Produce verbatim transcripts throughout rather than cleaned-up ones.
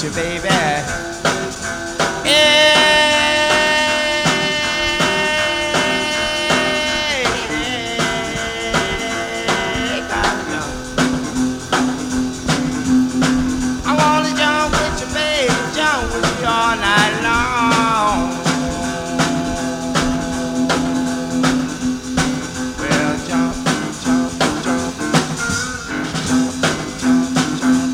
you, baby. Hey, gotta jump. I wanna jump with you, baby, jump with you all night long. Well, jump, jump, jump, jump, jump, jump,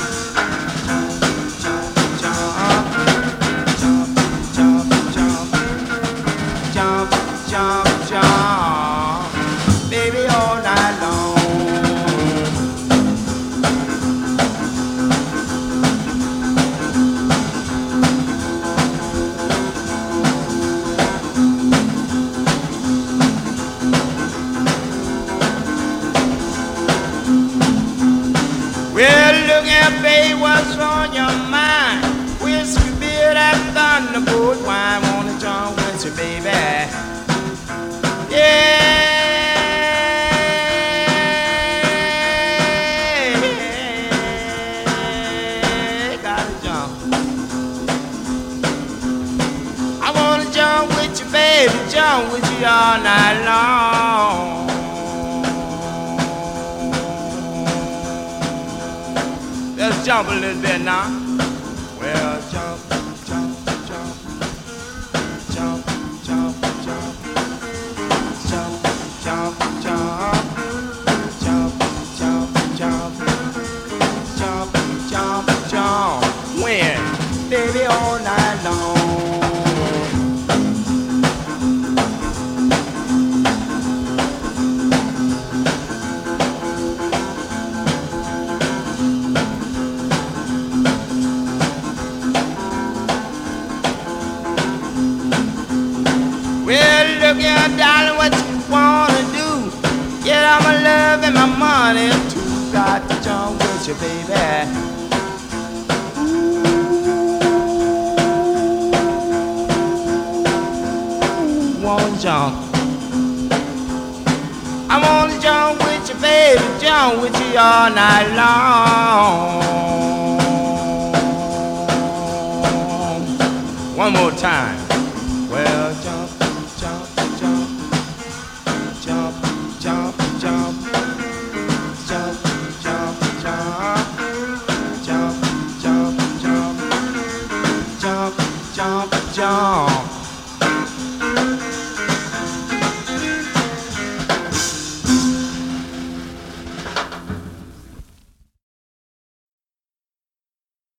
jump, jump, jump, jump, jump, baby, all night long. Well, look at, babe, what's on your mind? Whiskey, beer, that thunderbolt wine. Wanna jump with you, baby? Yeah, gotta jump. I wanna jump with you, baby, jump with you all night long. Let's jump a little bit now. Well, jump, jump, jump, jump, jump, jump, jump, jump, jump, jump, jump, jump, jump, jump, jump. When, baby, all night long. Well, look here, darling, what you wanna do? Get all my love and my money too. Got to jump with you, baby. Ooh, wanna jump? I wanna jump with you, baby, jump with you all night long. One more time. Well, jump, jump, jump, jump, jump, jump, jump, jump, jump, jump, jump, jump, jump, jump, jump.